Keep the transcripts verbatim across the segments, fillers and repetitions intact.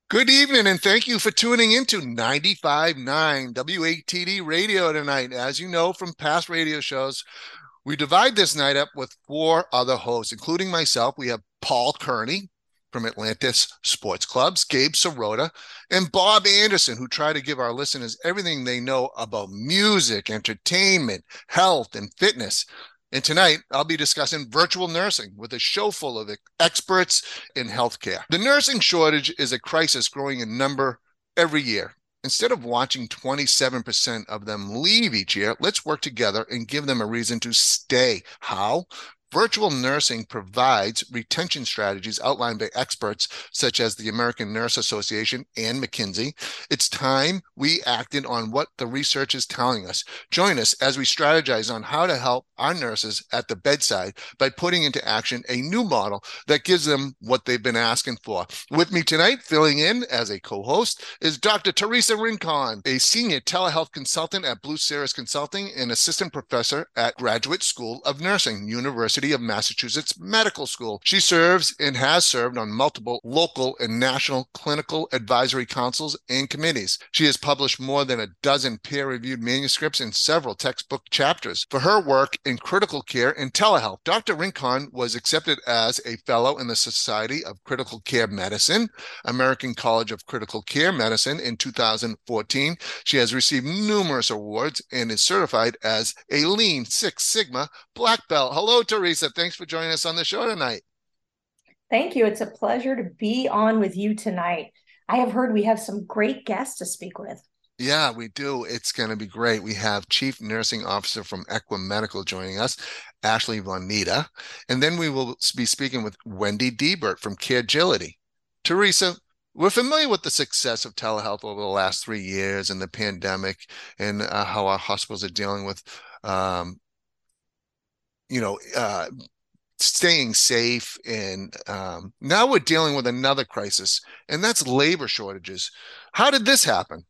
Good evening, and thank you for tuning into ninety-five point nine W A T D Radio tonight. As you know from past radio shows, we divide this night up with four other hosts, including myself. We have Paul Kearney from Atlantis Sports Clubs, Gabe Sirota, and Bob Anderson, who try to give our listeners everything they know about music, entertainment, health, and fitness. And tonight, I'll be discussing virtual nursing with a show full of experts in healthcare. The nursing shortage is a crisis growing in number every year. Instead of watching twenty-seven percent of them leave each year, let's work together and give them a reason to stay. How? Virtual nursing provides retention strategies outlined by experts such as the American Nurse Association and McKinsey. It's time we acted on what the research is telling us. Join us as we strategize on how to help our nurses at the bedside by putting into action a new model that gives them what they've been asking for. With me tonight, filling in as a co-host, is Doctor Teresa Rincon, a senior telehealth consultant at Blue Cirrus Consulting and assistant professor at Graduate School of Nursing, University of Massachusetts Medical School. She serves and has served on multiple local and national clinical advisory councils and committees. She has published more than a dozen peer-reviewed manuscripts and several textbook chapters. For her work in critical care and telehealth, Doctor Rincon was accepted as a fellow in the Society of Critical Care Medicine, American College of Critical Care Medicine in two thousand fourteen. She has received numerous awards and is certified as a Lean Six Sigma Black Belt. Hello, Teresa. Thanks for joining us on the show tonight. Thank you. It's a pleasure to be on with you tonight. I have heard we have some great guests to speak with. Yeah, we do. It's going to be great. We have Chief Nursing Officer from Equa Medical joining us, Ashley Vonita. And then we will be speaking with Wendy Diebert from Caregility. Teresa, we're familiar with the success of telehealth over the last three years and the pandemic and uh, how our hospitals are dealing with um, you know, uh, staying safe. And um, now we're dealing with another crisis, and that's labor shortages. How did this happen?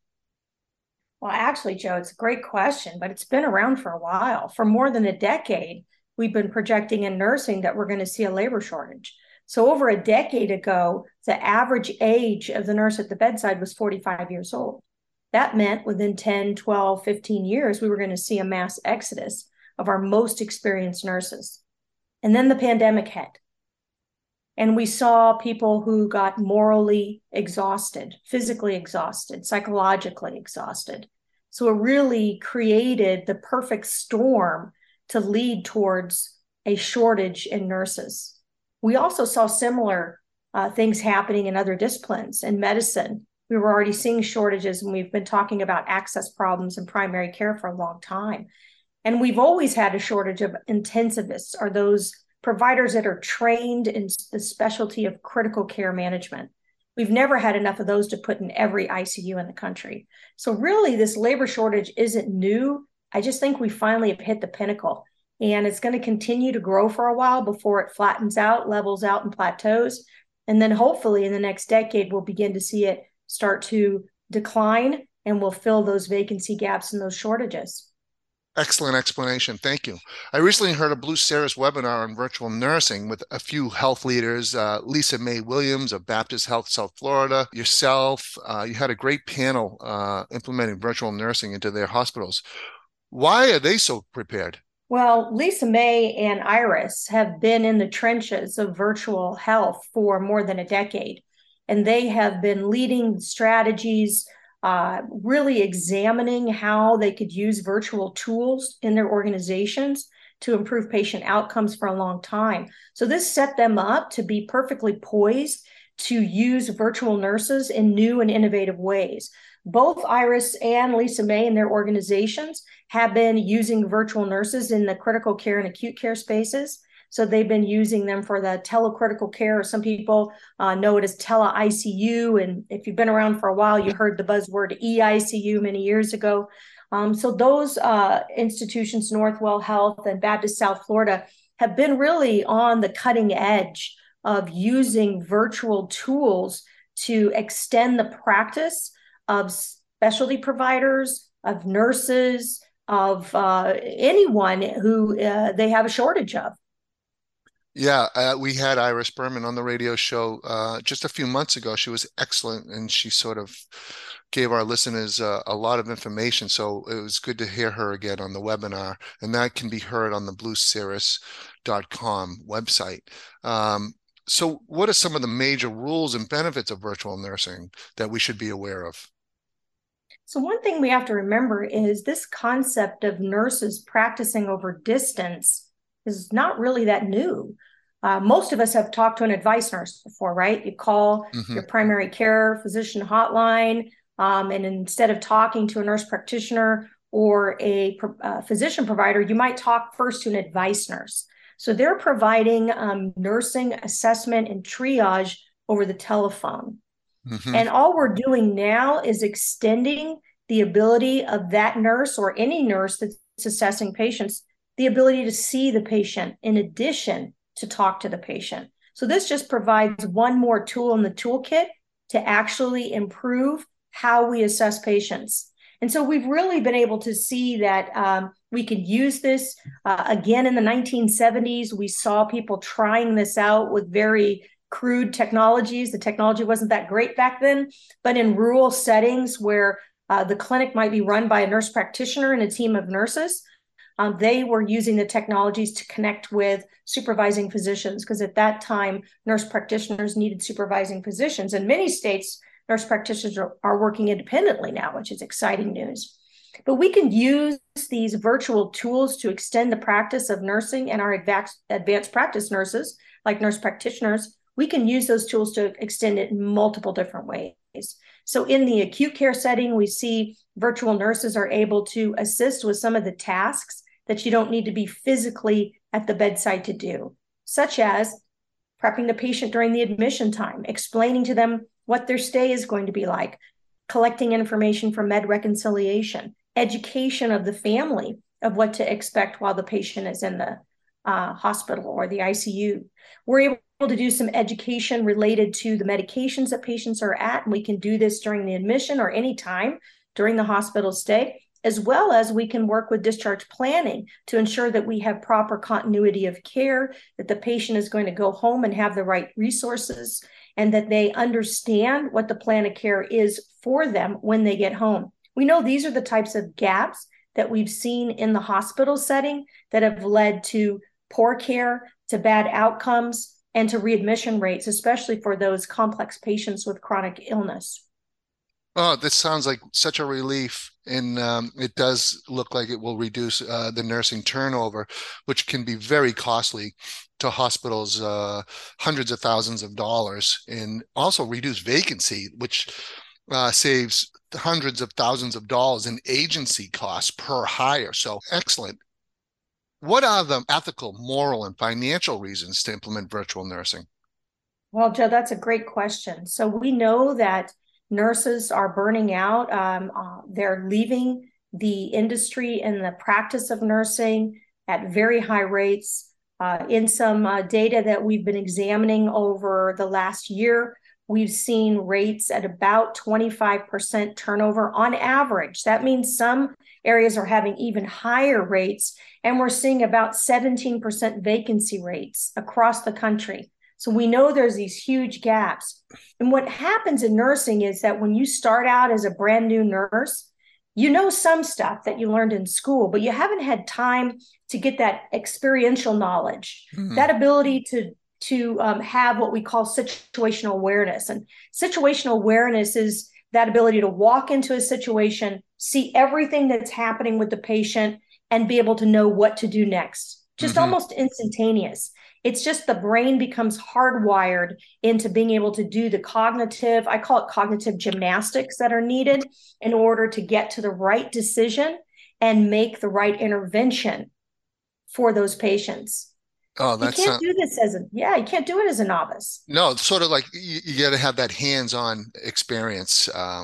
Well, actually, Joe, it's a great question, but it's been around for a while. For more than a decade, we've been projecting in nursing that we're going to see a labor shortage. So over a decade ago, the average age of the nurse at the bedside was forty-five years old. That meant within ten, twelve, fifteen years, we were going to see a mass exodus of our most experienced nurses. And then the pandemic hit. And we saw people who got morally exhausted, physically exhausted, psychologically exhausted. So it really created the perfect storm to lead towards a shortage in nurses. We also saw similar uh, things happening in other disciplines. In medicine, we were already seeing shortages, and we've been talking about access problems in primary care for a long time. And we've always had a shortage of intensivists, or those providers that are trained in the specialty of critical care management. We've never had enough of those to put in every I C U in the country. So really, this labor shortage isn't new. I just think we finally have hit the pinnacle, and it's going to continue to grow for a while before it flattens out, levels out, and plateaus. And then hopefully in the next decade, we'll begin to see it start to decline, and we'll fill those vacancy gaps and those shortages. Excellent explanation. Thank you. I recently heard a Blue Cirrus webinar on virtual nursing with a few health leaders, uh, Lisa May Williams of Baptist Health South Florida, yourself. Uh, you had a great panel uh, implementing virtual nursing into their hospitals. Why are they so prepared? Well, Lisa May and Iris have been in the trenches of virtual health for more than a decade, and they have been leading strategies, Uh, really examining how they could use virtual tools in their organizations to improve patient outcomes for a long time. So this set them up to be perfectly poised to use virtual nurses in new and innovative ways. Both Iris and Lisa May and their organizations have been using virtual nurses in the critical care and acute care spaces. So they've been using them for the telecritical care, or some people uh, know it as tele-I C U. And if you've been around for a while, you heard the buzzword E I C U many years ago. Um, so those uh, institutions, Northwell Health and Baptist South Florida, have been really on the cutting edge of using virtual tools to extend the practice of specialty providers, of nurses, of uh, anyone who uh, they have a shortage of. Yeah, uh, we had Iris Berman on the radio show uh, just a few months ago. She was excellent, and she sort of gave our listeners uh, a lot of information. So it was good to hear her again on the webinar, and that can be heard on the blue cirrus dot com website. Um, so, what are some of the major rules and benefits of virtual nursing that we should be aware of? So, one thing we have to remember is this concept of nurses practicing over distance is not really that new. Uh, most of us have talked to an advice nurse before, right? You call Hmm. your primary care physician hotline, um, and instead of talking to a nurse practitioner or a uh, physician provider, you might talk first to an advice nurse. So they're providing um, nursing assessment and triage over the telephone. Hmm. And all we're doing now is extending the ability of that nurse or any nurse that's assessing patients, the ability to see the patient in addition to talk to the patient. So this just provides one more tool in the toolkit to actually improve how we assess patients. And so we've really been able to see that um, we could use this. Uh, again, in the nineteen seventies, we saw people trying this out with very crude technologies. The technology wasn't that great back then, but in rural settings where uh, the clinic might be run by a nurse practitioner and a team of nurses, um, they were using the technologies to connect with supervising physicians, because at that time, nurse practitioners needed supervising physicians. In many states, nurse practitioners are, are working independently now, which is exciting news. But we can use these virtual tools to extend the practice of nursing, and our advanced, advanced practice nurses, like nurse practitioners, we can use those tools to extend it in multiple different ways. So in the acute care setting, we see virtual nurses are able to assist with some of the tasks that you don't need to be physically at the bedside to do, such as prepping the patient during the admission time, explaining to them what their stay is going to be like, collecting information from med reconciliation, education of the family of what to expect while the patient is in the uh, hospital or the I C U. We're able to do some education related to the medications that patients are at, and we can do this during the admission or any time during the hospital stay, as well as we can work with discharge planning to ensure that we have proper continuity of care, that the patient is going to go home and have the right resources, and that they understand what the plan of care is for them when they get home. We know these are the types of gaps that we've seen in the hospital setting that have led to poor care, to bad outcomes, and to readmission rates, especially for those complex patients with chronic illness. Oh, this sounds like such a relief. And um, it does look like it will reduce uh, the nursing turnover, which can be very costly to hospitals, uh, hundreds of thousands of dollars, and also reduce vacancy, which uh, saves hundreds of thousands of dollars in agency costs per hire. So excellent. What are the ethical, moral, and financial reasons to implement virtual nursing? Well, Joe, that's a great question. So we know that nurses are burning out. Um, uh, they're leaving the industry and the practice of nursing at very high rates. Uh, in some uh, data that we've been examining over the last year, we've seen rates at about twenty-five percent turnover on average. That means some areas are having even higher rates, and we're seeing about seventeen percent vacancy rates across the country. So we know there's these huge gaps. And what happens in nursing is that when you start out as a brand new nurse, you know some stuff that you learned in school, but you haven't had time to get that experiential knowledge, Hmm. that ability to to um, have what we call situational awareness. And situational awareness is that ability to walk into a situation, see everything that's happening with the patient, and be able to know what to do next. Just Hmm. almost instantaneous. It's just the brain becomes hardwired into being able to do the cognitive, I call it cognitive gymnastics that are needed in order to get to the right decision and make the right intervention for those patients. Oh, You that's can't uh, do this as a, yeah, you can't do it as a novice. no, it's sort of like you, you got to have that hands-on experience. Um,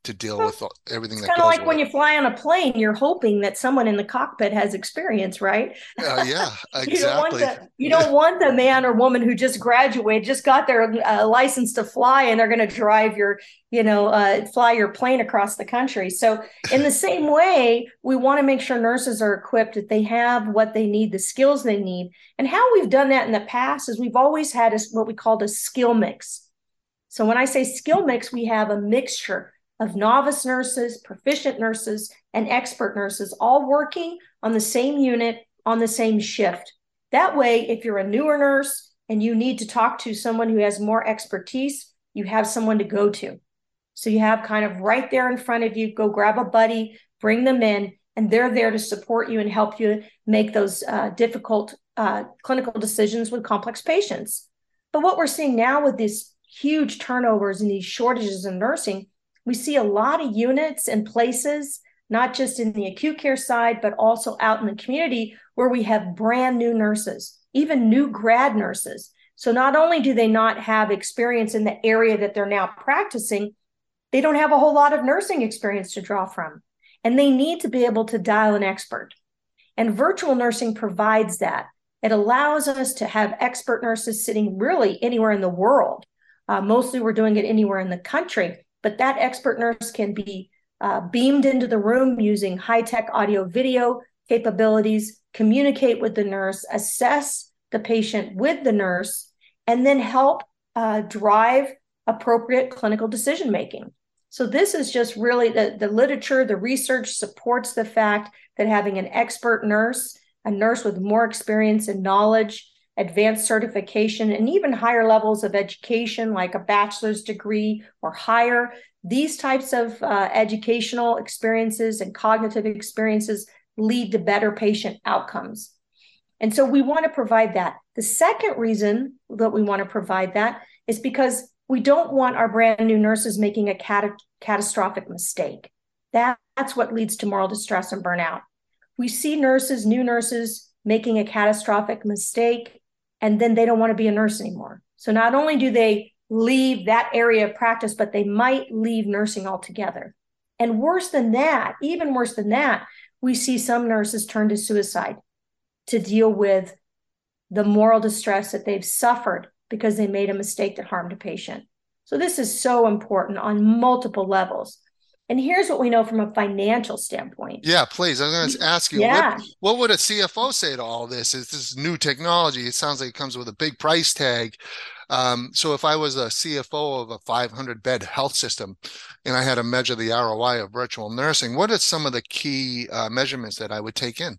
to deal Well, with everything it's that kind of goes like with when it. you fly on a plane, you're hoping that someone in the cockpit has experience, right? Uh, yeah, You don't want exactly. the you don't want the man or woman who just graduated, just got their uh, license to fly, and they're going to drive your, you know, uh, fly your plane across the country. So, in the same way, we want to make sure nurses are equipped, that they have what they need, the skills they need. And how we've done that in the past is we've always had a, what we called a skill mix. So, when I say skill mix, we have a mixture of novice nurses, proficient nurses, and expert nurses all working on the same unit on the same shift. That way, if you're a newer nurse and you need to talk to someone who has more expertise, you have someone to go to. So you have kind of right there in front of you, go grab a buddy, bring them in, and they're there to support you and help you make those uh, difficult uh, clinical decisions with complex patients. But what we're seeing now with these huge turnovers and these shortages in nursing, we see a lot of units and places, not just in the acute care side, but also out in the community where we have brand new nurses, even new grad nurses. So not only do they not have experience in the area that they're now practicing, they don't have a whole lot of nursing experience to draw from. And they need to be able to dial an expert. And virtual nursing provides that. It allows us to have expert nurses sitting really anywhere in the world. Uh, mostly we're doing it anywhere in the country, but that expert nurse can be uh, beamed into the room using high-tech audio video capabilities, communicate with the nurse, assess the patient with the nurse, and then help uh, drive appropriate clinical decision-making. So this is just really the, the literature, the research supports the fact that having an expert nurse, a nurse with more experience and knowledge, advanced certification, and even higher levels of education, like a bachelor's degree or higher, these types of uh, educational experiences and cognitive experiences lead to better patient outcomes. And so we want to provide that. The second reason that we want to provide that is because we don't want our brand new nurses making a cat- catastrophic mistake. That, that's what leads to moral distress and burnout. We see nurses, new nurses, making a catastrophic mistake, and then they don't want to be a nurse anymore. So not only do they leave that area of practice, but they might leave nursing altogether. And worse than that, even worse than that, we see some nurses turn to suicide to deal with the moral distress that they've suffered because they made a mistake that harmed a patient. So this is so important on multiple levels. And here's what we know from a financial standpoint. Yeah, please. I was going to ask you, yeah. what what would a C F O say to all this? Is this new technology? It sounds like it comes with a big price tag. Um, so if I was a C F O of a five hundred bed health system and I had to measure the R O I of virtual nursing, what are some of the key uh, measurements that I would take in?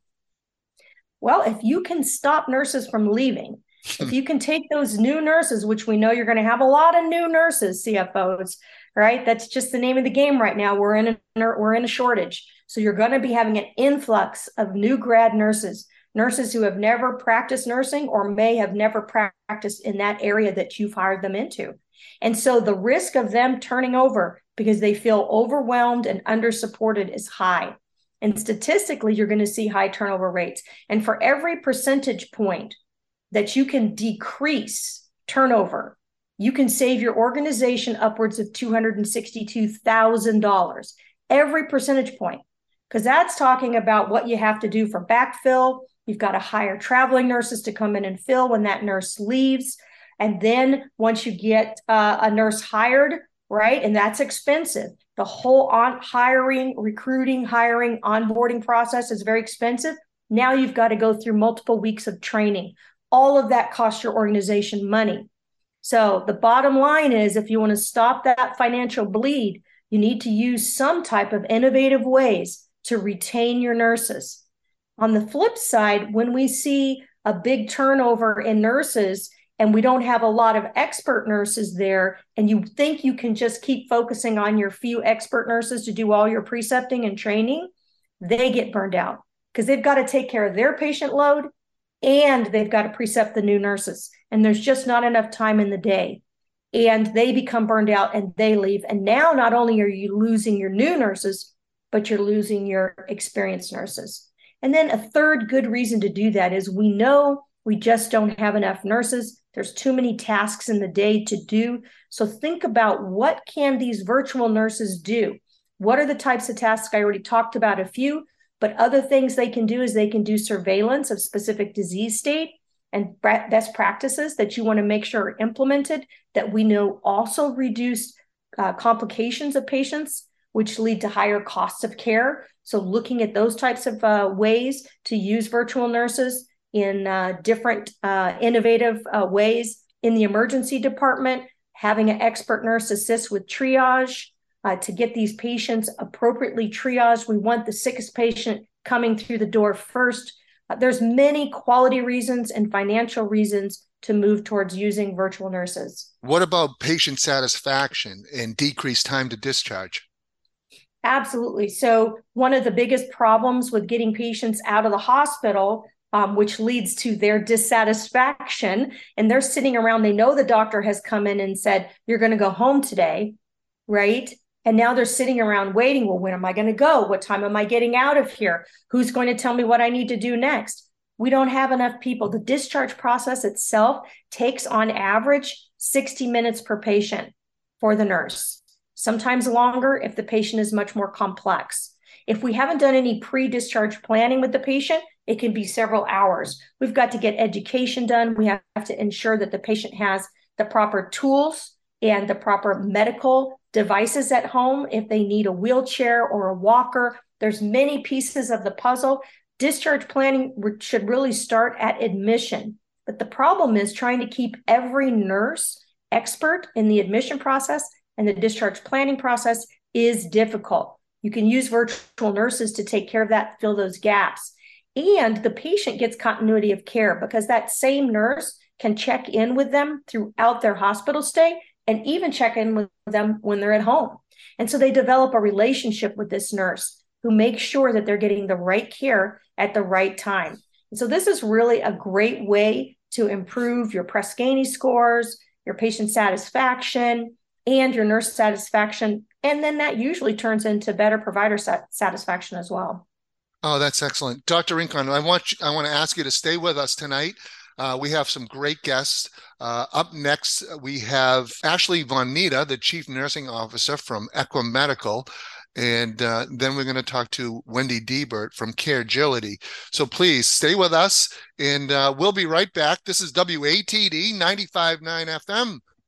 Well, if you can stop nurses from leaving, if you can take those new nurses, which we know you're going to have a lot of new nurses, C F Os, right? That's just the name of the game right now. We're in a, we're in a shortage. So you're going to be having an influx of new grad nurses, nurses who have never practiced nursing or may have never practiced in that area that you've hired them into. And so the risk of them turning over because they feel overwhelmed and under-supported is high. And statistically, you're going to see high turnover rates. And for every percentage point that you can decrease turnover, you can save your organization upwards of two hundred sixty-two thousand dollars. Every percentage point, because that's talking about what you have to do for backfill. You've got to hire traveling nurses to come in and fill when that nurse leaves. And then once you get uh, a nurse hired, right, and that's expensive. The whole on hiring, recruiting, hiring, onboarding process is very expensive. Now you've got to go through multiple weeks of training. All of that costs your organization money. So the bottom line is, if you want to stop that financial bleed, you need to use some type of innovative ways to retain your nurses. On the flip side, when we see a big turnover in nurses and we don't have a lot of expert nurses there, and you think you can just keep focusing on your few expert nurses to do all your precepting and training, they get burned out because they've got to take care of their patient load and they've got to precept the new nurses. And there's just not enough time in the day. And they become burned out and they leave. And now not only are you losing your new nurses, but you're losing your experienced nurses. And then a third good reason to do that is we know we just don't have enough nurses. There's too many tasks in the day to do. So think about, what can these virtual nurses do? What are the types of tasks? I already talked about a few, but other things they can do is they can do surveillance of specific disease state and best practices that you want to make sure are implemented that we know also reduce uh, complications of patients, which lead to higher costs of care. So looking at those types of uh, ways to use virtual nurses in uh, different uh, innovative uh, ways in the emergency department, having an expert nurse assist with triage uh, to get these patients appropriately triaged. We want the sickest patient coming through the door first. Uh, there's many quality reasons and financial reasons to move towards using virtual nurses. What about patient satisfaction and decreased time to discharge? Absolutely. So one of the biggest problems with getting patients out of the hospital, um, which leads to their dissatisfaction, and they're sitting around, they know the doctor has come in and said, you're going to go home today, right? And now they're sitting around waiting. Well, when am I going to go? What time am I getting out of here? Who's going to tell me what I need to do next? We don't have enough people. The discharge process itself takes on average sixty minutes per patient for the nurse. Sometimes longer if the patient is much more complex. If we haven't done any pre-discharge planning with the patient, it can be several hours. We've got to get education done. We have to ensure that the patient has the proper tools and the proper medical devices at home if they need a wheelchair or a walker. There's many pieces of the puzzle. Discharge planning should really start at admission. But the problem is trying to keep every nurse expert in the admission process and the discharge planning process is difficult. You can use virtual nurses to take care of that, fill those gaps. And the patient gets continuity of care because that same nurse can check in with them throughout their hospital stay and even check in with them when they're at home. And so they develop a relationship with this nurse who makes sure that they're getting the right care at the right time. And so this is really a great way to improve your Press Ganey scores, your patient satisfaction, and your nurse satisfaction. And then that usually turns into better provider sat- satisfaction as well. Oh, that's excellent. Doctor Rincon, I want you, I want to ask you to stay with us tonight. Uh, we have some great guests. Uh, up next, we have Ashley Von Nita, the Chief Nursing Officer from Equimedical. And uh, then we're going to talk to Wendy Diebert from Caregility. So please stay with us, and uh, we'll be right back. This is W A T D ninety-five point nine F M.